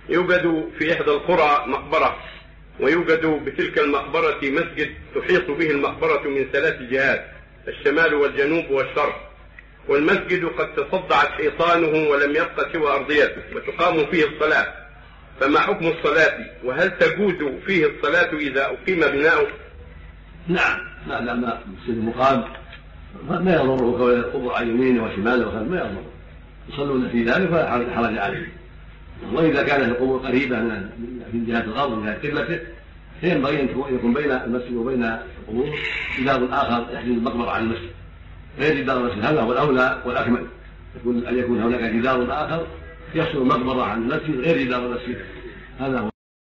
يوجد في إحدى القرى مقبرة، ويوجد بتلك المقبرة مسجد تحيط به المقبرة من 3 جهات، الشمال والجنوب والشرق، والمسجد قد تصدعت حيطانه ولم يبق سوى أرضيته وتقام فيه الصلاة، فما حكم الصلاة؟ وهل تجوز فيه الصلاة إذا أقيم بناؤه؟ نعم، ما دام المسجد مقام ما يضره كون القبور عن يمينه وشماله وخلفه، ما يضره، يصلون في ذلك فلا حرج عليه. وإذا كانت القبور قريبة من جهة الأرض من جهة قبلته فينبغي أن يكون بين المسجد وبين القبور جدار آخر يحجز المقبرة عن المسجد غير جدار المسجد، هذا هو الأولى والأكمل، أن يكون هناك جدار آخر يفصل المقبرة عن المسجد غير جدار المسجد، هذا هو